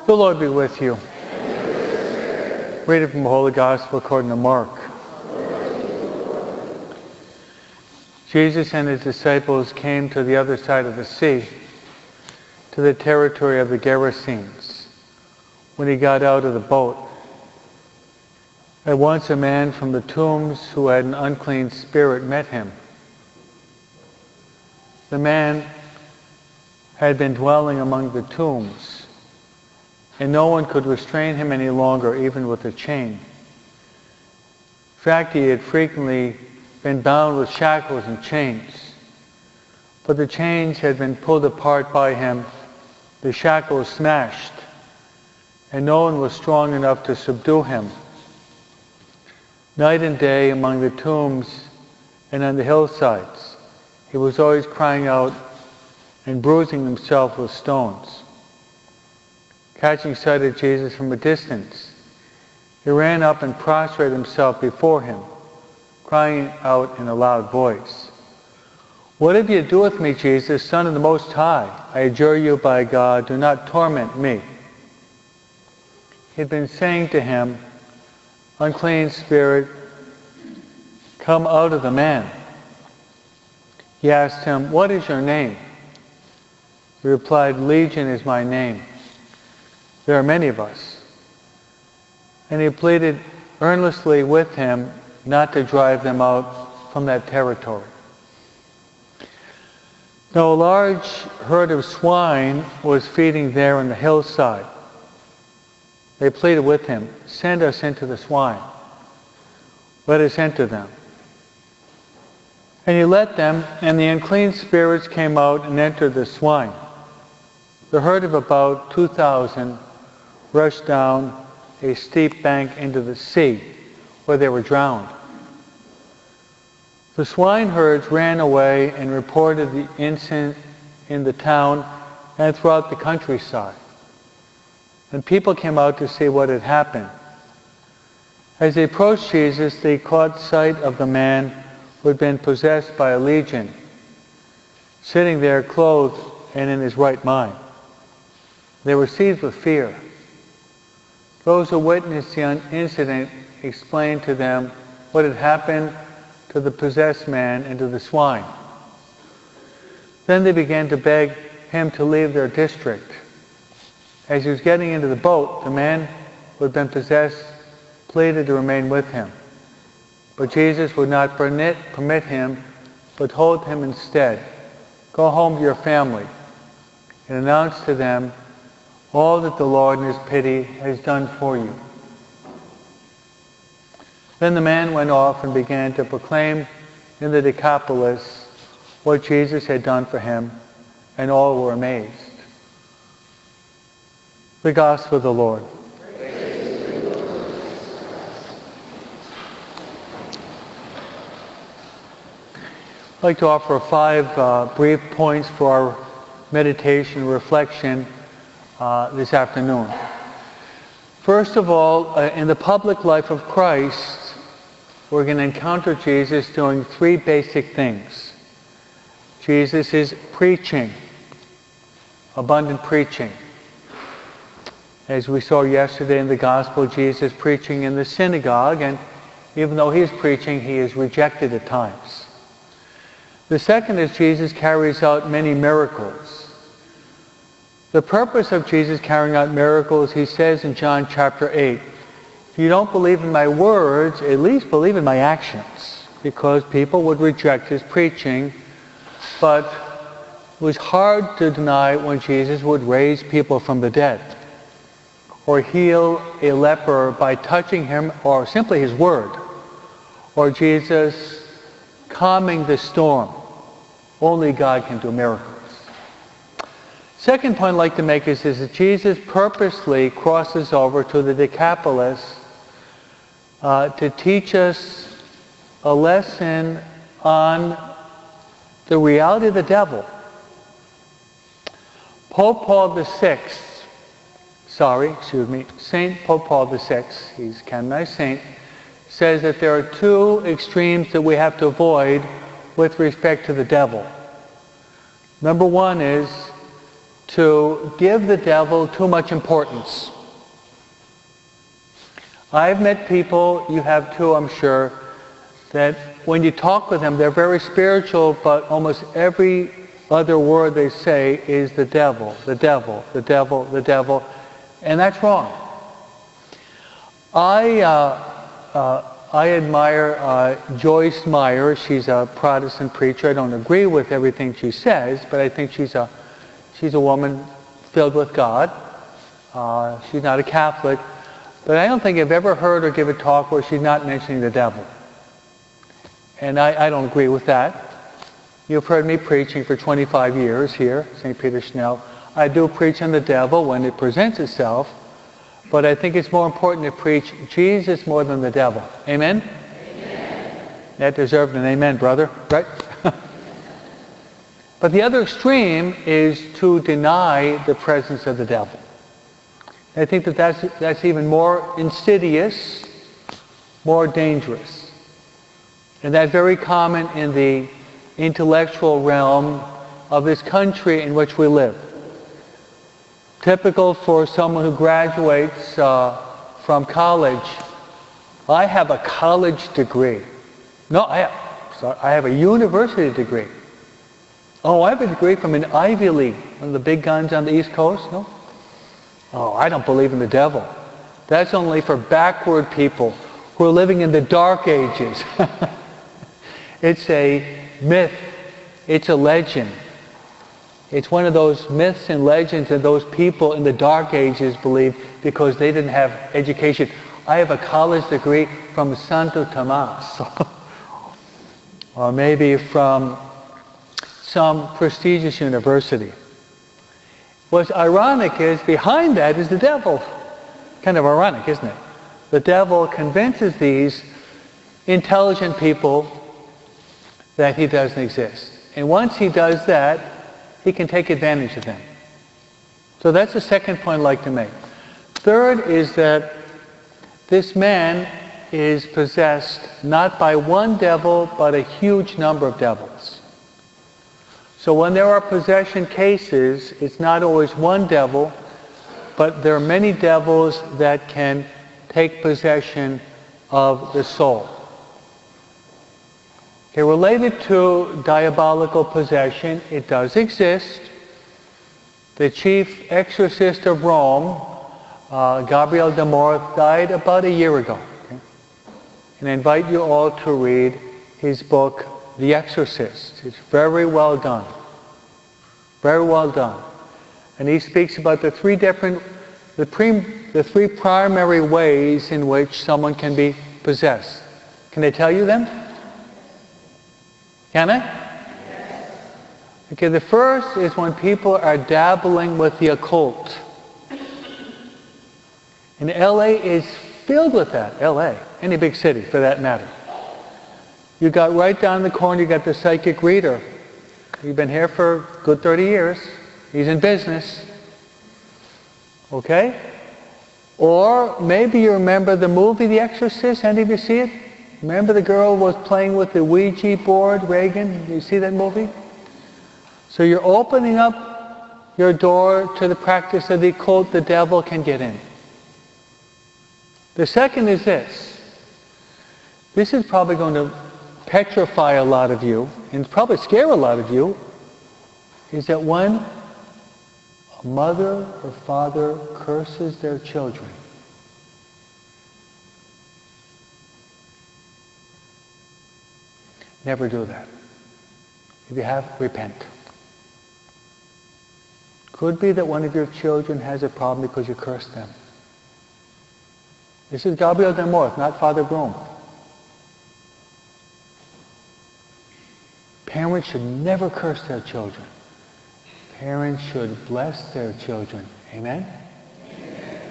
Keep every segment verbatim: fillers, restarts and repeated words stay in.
The Lord be with you. Reading from the Holy Gospel according to Mark. Jesus and his disciples came to the other side of the sea, to the territory of the Gerasenes. When he got out of the boat, at once a man from the tombs who had an unclean spirit met him. The man had been dwelling among the tombs, and no one could restrain him any longer, even with a chain. In fact, he had frequently been bound with shackles and chains, but the chains had been pulled apart by him, the shackles smashed, and no one was strong enough to subdue him. Night and day among the tombs and on the hillsides, he was always crying out and bruising himself with stones. Catching sight of Jesus from a distance, he ran up and prostrated himself before him, crying out in a loud voice, "What have you to do with me, Jesus, Son of the Most High? I adjure you by God, do not torment me." He had been saying to him, "Unclean spirit, come out of the man." He asked him, "What is your name?" He replied, "Legion is my name. There are many of us." And he pleaded earnestly with him not to drive them out from that territory. Now a large herd of swine was feeding there on the hillside. They pleaded with him, "Send us into the swine. Let us enter them." And he let them, and the unclean spirits came out and entered the swine. The herd of about two thousand rushed down a steep bank into the sea, where they were drowned. The swineherds ran away and reported the incident in the town and throughout the countryside. And people came out to see what had happened. As they approached Jesus, they caught sight of the man who had been possessed by a legion, sitting there clothed and in his right mind. They were seized with fear. Those who witnessed the incident explained to them what had happened to the possessed man and to the swine. Then they began to beg him to leave their district. As he was getting into the boat, the man who had been possessed pleaded to remain with him. But Jesus would not permit, permit him, but told him instead, "Go home to your family and announce to them all that the Lord in his pity has done for you." Then the man went off and began to proclaim in the Decapolis what Jesus had done for him, and all were amazed. The Gospel of the Lord. I'd like to offer five uh, brief points for our meditation reflection uh, this afternoon. First of all, uh, in the public life of Christ, we're going to encounter Jesus doing three basic things. Jesus is preaching, abundant preaching. As we saw yesterday in the Gospel, Jesus preaching in the synagogue, and even though he is preaching, he is rejected at times. The second is Jesus carries out many miracles. The purpose of Jesus carrying out miracles, he says in John chapter eight, "If you don't believe in my words, at least believe in my actions," because people would reject his preaching, but it was hard to deny when Jesus would raise people from the dead, or heal a leper by touching him, or simply his word, or Jesus calming the storm. Only God can do miracles. Second point I'd like to make is, is that Jesus purposely crosses over to the Decapolis uh, to teach us a lesson on the reality of the devil. Pope Paul the Sixth, sorry, excuse me, Saint Pope Paul the Sixth, he's a canonized saint, says that there are two extremes that we have to avoid with respect to the devil. Number one is to give the devil too much importance. I've met people, you have too, I'm sure, that when you talk with them, they're very spiritual, but almost every other word they say is the devil, the devil, the devil, the devil, and that's wrong. I, uh, uh, I admire uh, Joyce Meyer. She's a Protestant preacher. I don't agree with everything she says, but I think she's a, she's a woman filled with God. Uh, she's not a Catholic, but I don't think I've ever heard her give a talk where she's not mentioning the devil. And I, I don't agree with that. You've heard me preaching for twenty-five years here, Saint Peter Schnell. I do preach on the devil when it presents itself, but I think it's more important to preach Jesus more than the devil. Amen? Amen. That deserved an amen, brother, right? But the other extreme is to deny the presence of the devil. I think that that's, that's even more insidious, more dangerous. And that's very common in the intellectual realm of this country in which we live. Typical for someone who graduates uh, from college. I have a college degree. No, I have, sorry, I have a university degree. Oh, I have a degree from an Ivy League, one of the big guns on the East Coast. No? Oh, I don't believe in the devil. That's only for backward people who are living in the dark ages. It's a myth. It's a legend. It's one of those myths and legends that those people in the dark ages believed because they didn't have education. I have a college degree from Santo Tomas. Or maybe from some prestigious university. What's ironic is behind that is the devil. Kind of ironic, isn't it? The devil convinces these intelligent people that he doesn't exist. And once he does that, he can take advantage of them. So that's the second point I'd like to make. Third is that this man is possessed not by one devil, but a huge number of devils. So when there are possession cases, it's not always one devil, but there are many devils that can take possession of the soul. Okay, related to diabolical possession, it does exist. The chief exorcist of Rome, uh, Gabriel de Morth, died about a year ago. Okay? And I invite you all to read his book, The Exorcist. It's very well done. Very well done. And he speaks about the three different, the, pre, the three primary ways in which someone can be possessed. Can I tell you them? Can I? Yes. Okay, the first is when people are dabbling with the occult. And L A is filled with that. L A, any big city for that matter. You got right down the corner, you got the psychic reader. He's been here for a good thirty years. He's in business. Okay? Or maybe you remember the movie The Exorcist. Any of you see it? Remember the girl was playing with the Ouija board, Reagan? You see that movie? So you're opening up your door to the practice of the occult. The devil can get in. The second is this. This is probably going to petrify a lot of you, and probably scare a lot of you, is that when a mother or father curses their children, never do that. If you have, repent. Could be that one of your children has a problem because you cursed them. This is Gabriel de Morth, not Father Broom. Parents should never curse their children. Parents should bless their children. Amen? Amen?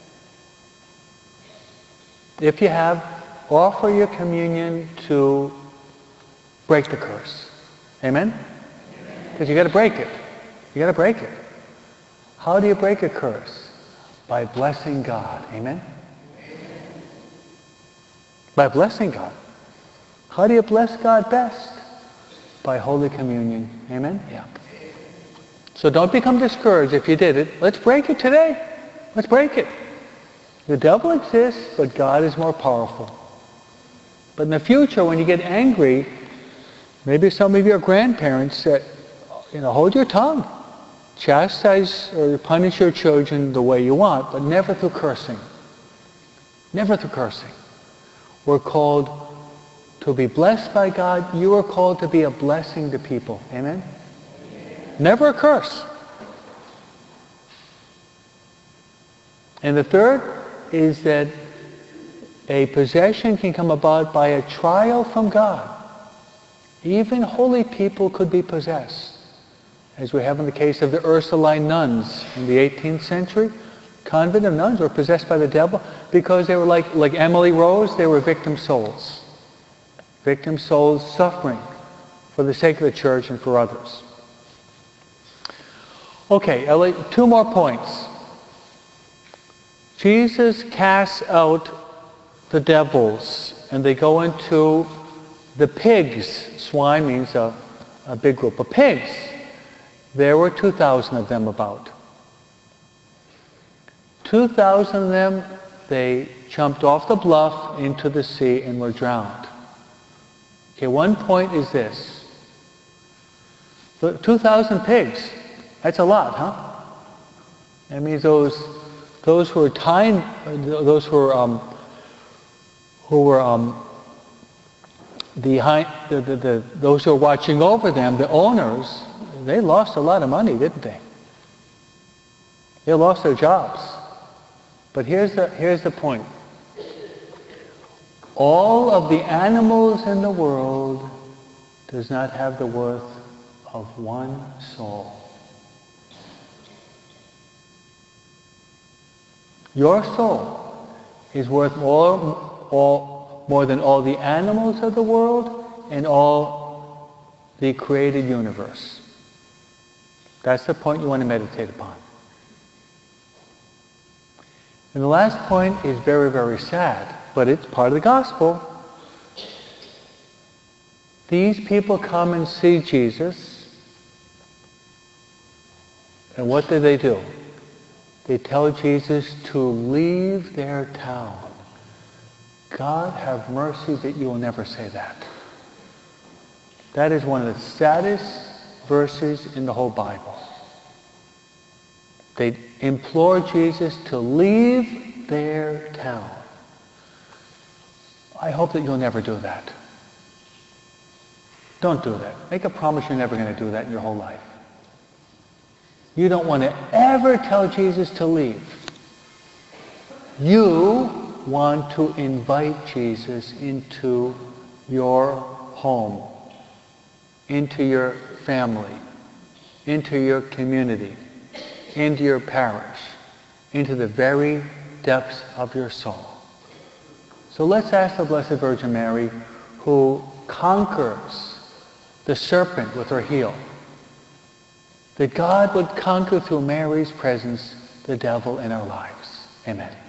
If you have, offer your communion to break the curse. Amen? Because you got to break it. You got to break it. How do you break a curse? By blessing God. Amen? By blessing God. How do you bless God best? By Holy Communion. Amen? Yeah. So don't become discouraged if you did it. Let's break it today. Let's break it. The devil exists, but God is more powerful. But in the future, when you get angry, maybe some of your grandparents said, you know, hold your tongue. Chastise or punish your children the way you want, but never through cursing. Never through cursing. We're called to be blessed by God. You are called to be a blessing to people. Amen? Never a curse. And the third is that a possession can come about by a trial from God. Even holy people could be possessed. As we have in the case of the Ursuline nuns in the eighteenth century. Convent of nuns were possessed by the devil because they were like, like Emily Rose, they were victim souls. Victim souls suffering for the sake of the church and for others. Okay, Ellie, two more points. Jesus casts out the devils and they go into the pigs. Swine means a, a big group of pigs. There were two thousand of them about. two thousand of them, they jumped off the bluff into the sea and were drowned. Okay, one point is this. The two thousand pigs, that's a lot, huh? That means those those who were tying, those who were um, who were um, the, the, the, the those who were watching over them, the owners, they lost a lot of money, didn't they? They lost their jobs. But here's the, here's the point. All of the animals in the world does not have the worth of one soul. Your soul is worth more, all, more than all the animals of the world and all the created universe. That's the point you want to meditate upon. And the last point is very, very sad, but it's part of the gospel. These people come and see Jesus, and what do they do? They tell Jesus to leave their town. God have mercy that you will never say that. That is one of the saddest verses in the whole Bible. They implore Jesus to leave their town. I hope that you'll never do that. Don't do that. Make a promise you're never going to do that in your whole life. You don't want to ever tell Jesus to leave. You want to invite Jesus into your home, into your family, into your community, into your parish, into the very depths of your soul. So let's ask the Blessed Virgin Mary, who conquers the serpent with her heel, that God would conquer through Mary's presence the devil in our lives. Amen.